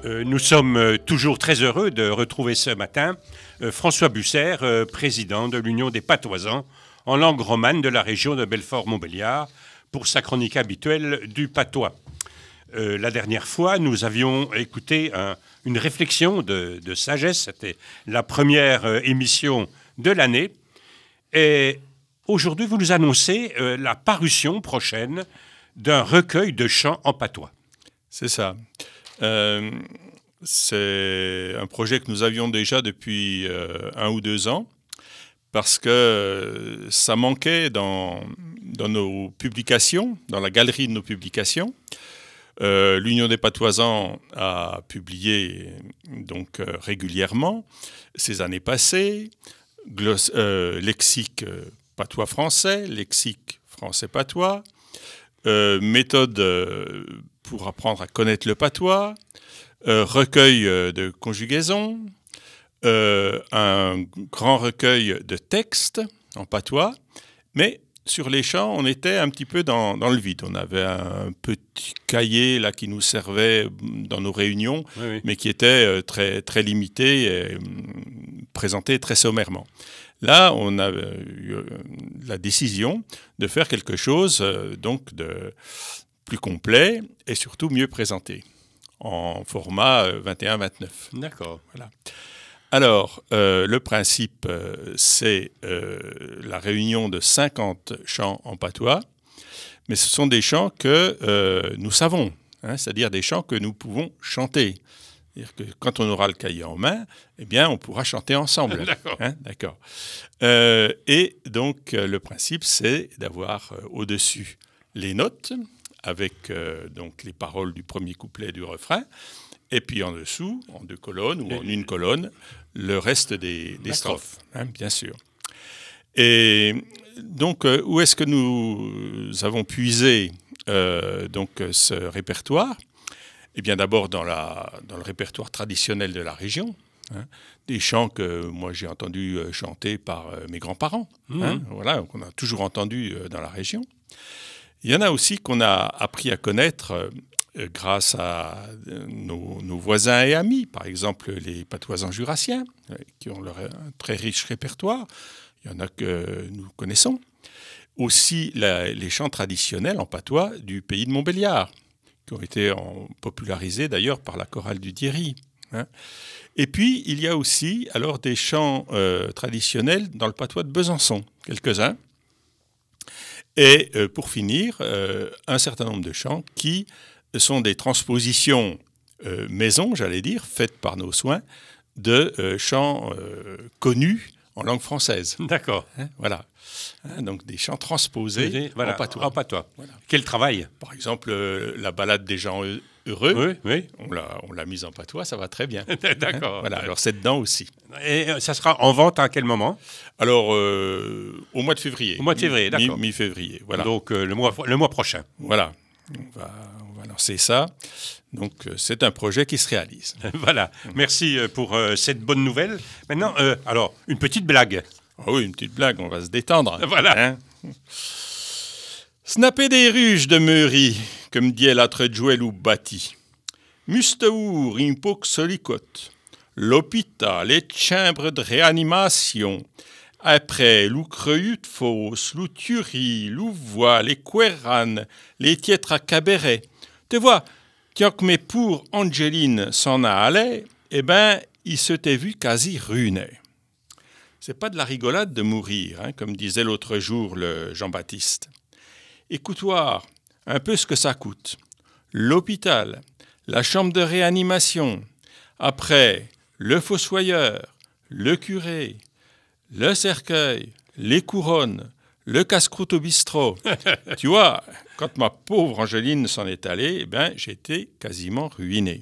Nous sommes toujours très heureux de retrouver ce matin François Busser, président de l'Union des patoisans en langue romane de la région de Belfort-Montbéliard, pour sa chronique habituelle du patois. La dernière fois, nous avions écouté une réflexion de sagesse. C'était la première émission de l'année. Et aujourd'hui, vous nous annoncez la parution prochaine d'un recueil de chants en patois. C'est ça. C'est un projet que nous avions déjà depuis 1 ou 2 ans, parce que ça manquait dans nos publications, dans la galerie de nos publications. L'Union des patoisans a publié donc régulièrement ces années passées, lexique patois français, lexique français patois, méthode pour apprendre à connaître le patois, recueil de conjugaisons, un grand recueil de textes en patois, mais sur les chants, on était un petit peu dans le vide. On avait un petit cahier là qui nous servait dans nos réunions, oui. Mais qui était très, très limité et présenté très sommairement. Là, on a eu la décision de faire quelque chose donc de plus complet et surtout mieux présenté, en format 21-29. D'accord. Voilà. Alors, le principe, c'est la réunion de 50 chants en patois, mais ce sont des chants que nous savons, c'est-à-dire des chants que nous pouvons chanter. C'est-à-dire que quand on aura le cahier en main, eh bien, on pourra chanter ensemble. D'accord. D'accord. Et donc, le principe, c'est d'avoir au-dessus les notes, avec donc les paroles du premier couplet du refrain, et puis en dessous, en 2 colonnes ou en 1 colonne, le reste des strophes, bien sûr. Et donc, où est-ce que nous avons puisé donc, ce répertoire ? Eh bien, d'abord dans le répertoire traditionnel de la région, des chants que moi j'ai entendu chanter par mes grands-parents, voilà, qu'on a toujours entendu dans la région. Il y en a aussi qu'on a appris à connaître grâce à nos voisins et amis, par exemple les patoisans jurassiens, qui ont un très riche répertoire. Il y en a que nous connaissons. Aussi les chants traditionnels en patois du pays de Montbéliard, qui ont été popularisés d'ailleurs par la chorale du Diery. Et puis, il y a aussi alors des chants traditionnels dans le patois de Besançon, quelques-uns. Et pour finir, un certain nombre de chants qui sont des transpositions maison, j'allais dire, faites par nos soins, de chants connus en langue française. D'accord. Voilà. Donc des chants transposés voilà, en patois. En patois. Voilà. Quel travail. Par exemple, la balade des gens heureux, oui. On l'a mise en patois, ça va très bien. D'accord. Voilà, alors c'est dedans aussi. Et ça sera en vente à quel moment ? Alors, au mois de février. Au mois de février, d'accord. Mi-février, voilà. Donc, le mois prochain. Voilà, on va lancer ça. Donc, c'est un projet qui se réalise. Voilà, merci pour cette bonne nouvelle. Maintenant, alors, une petite blague. Ah oui, une petite blague, on va se détendre. Voilà. Snapper des ruches de Meury, comme dit l'autre Joël ou bâti. Musteour, impoc solicote. L'hôpital, les chambres de réanimation. Après, l'ou creux de fosse, l'ou tuerie, l'ou voix, les querranes, les tiètres à cabaret. Tu vois, quand mes pour Angeline s'en a allé, eh ben, il s'était vu quasi ruiné. C'est pas de la rigolade de mourir, comme disait l'autre jour le Jean-Baptiste. Écoute-toi un peu ce que ça coûte. L'hôpital, la chambre de réanimation, après le fossoyeur, le curé, le cercueil, les couronnes, le casse-croûte au bistrot. Tu vois, quand ma pauvre Angeline s'en est allée, eh ben, j'étais quasiment ruiné.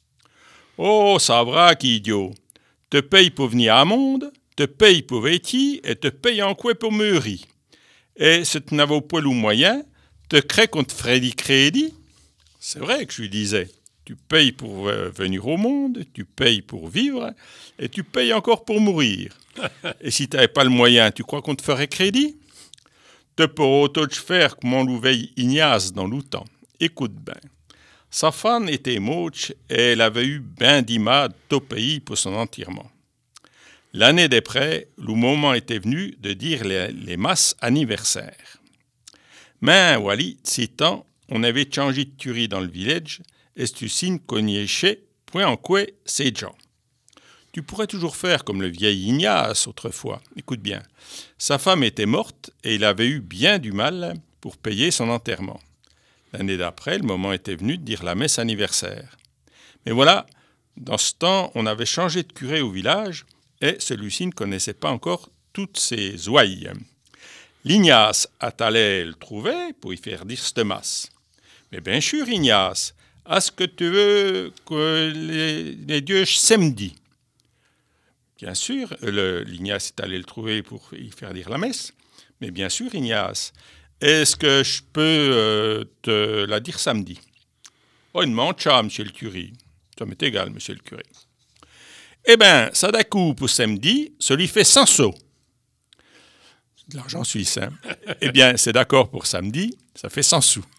Oh, ça va, idiot. Te paye pour venir à monde, te paye pour vêtir et te paye en quoi pour meurir. Et si tu n'avais pas le moyen, te crée qu'on te ferait du crédit. C'est vrai que je lui disais. Tu payes pour venir au monde, tu payes pour vivre et tu payes encore pour mourir. Et si tu n'avais pas le moyen, tu crois qu'on te ferait crédit ? Te pour auto de faire comme on l'ouvert Ignace dans l'outan. Écoute bien. Sa femme était moche et elle avait eu ben d'imad au pays pour son enterrement. L'année d'après, le moment était venu de dire les masses anniversaires. Mais, Wally, ces temps, on avait changé de curie dans le village et tu signes cognéché, point en quoi c'est gens. Tu pourrais toujours faire comme le vieil Ignace autrefois. Écoute bien, sa femme était morte et il avait eu bien du mal pour payer son enterrement. L'année d'après, le moment était venu de dire la messe anniversaire. Mais voilà, dans ce temps, on avait changé de curé au village et celui-ci ne connaissait pas encore toutes ses ouailles. L'Ignace allait le trouver pour y faire dire cette masse. Mais bien sûr, Ignace, est-ce que tu veux que les dieux samedi? Bien sûr, l'Ignace est allé le trouver pour y faire dire la messe. Mais bien sûr, Ignace, est-ce que je peux te la dire samedi? Oh, il demande ça, monsieur le curé. Ça m'est égal, monsieur le curé. Eh bien, ça d'un coup pour samedi, celui fait 100 sous. C'est de l'argent suisse, hein? Eh bien, c'est d'accord pour samedi, ça fait 100 sous.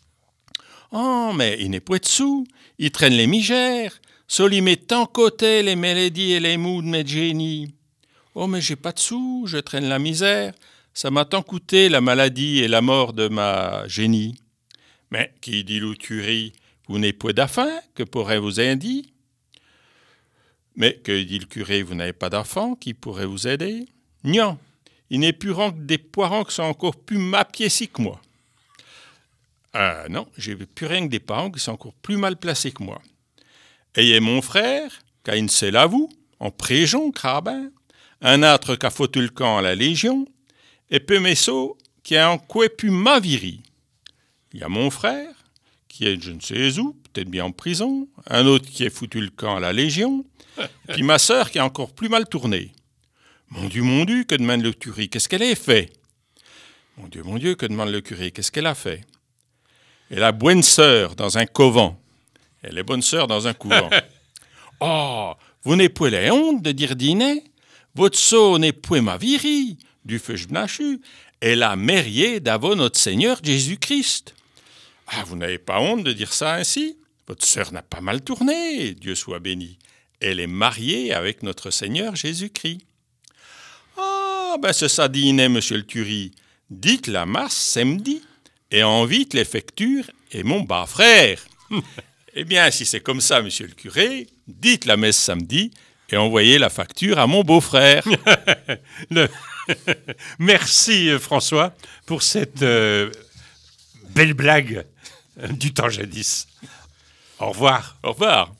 Oh, mais il n'est pas de sous, il traîne les migères. Soli met tant côté les mélodies et les mots de mes génies. Oh, mais j'ai pas de sous, je traîne la misère. Ça m'a tant coûté la maladie et la mort de ma génie. Mais qui dit l'outurie, vous n'avez pas d'affain, que pourrait vous aider? Mais que dit le curé, vous n'avez pas d'enfant qui pourrait vous aider? Non, il n'est plus rang que des poirons qui sont encore plus mapiécis que moi. Ah non, j'ai plus rien que des parents qui sont encore plus mal placés que moi. Ayez mon frère, qu'a une selle à vous, en préjon, crabin, un autre qu'a foutu le camp à la Légion, et peu messo qui a en quoi plus ma virie. Il y a mon frère, qui est je ne sais où, peut-être bien en prison, un autre qui a foutu le camp à la Légion, puis ma sœur qui a encore plus mal tourné. Mon Dieu, que demande le curé, qu'est-ce qu'elle a fait? Mon Dieu, que demande le curé, qu'est-ce qu'elle a fait? Elle a bonne sœur dans un couvent. Elle est bonne sœur dans un couvent. Oh, vous n'avez point la honte de dire dîner? Votre sceau n'est point ma virie, du feu j'bnachu. Elle a marié d'avant notre Seigneur Jésus-Christ. Ah, vous n'avez pas honte de dire ça ainsi? Votre sœur n'a pas mal tourné, Dieu soit béni. Elle est mariée avec notre Seigneur Jésus-Christ. Ah, ben c'est ça dîner, monsieur le curé. Dites la masse samedi et invite les factures et mon bas frère. Eh bien, si c'est comme ça, monsieur le curé, dites la messe samedi et envoyez la facture à mon beau-frère. Merci François pour cette belle blague du temps jadis. Au revoir. Au revoir.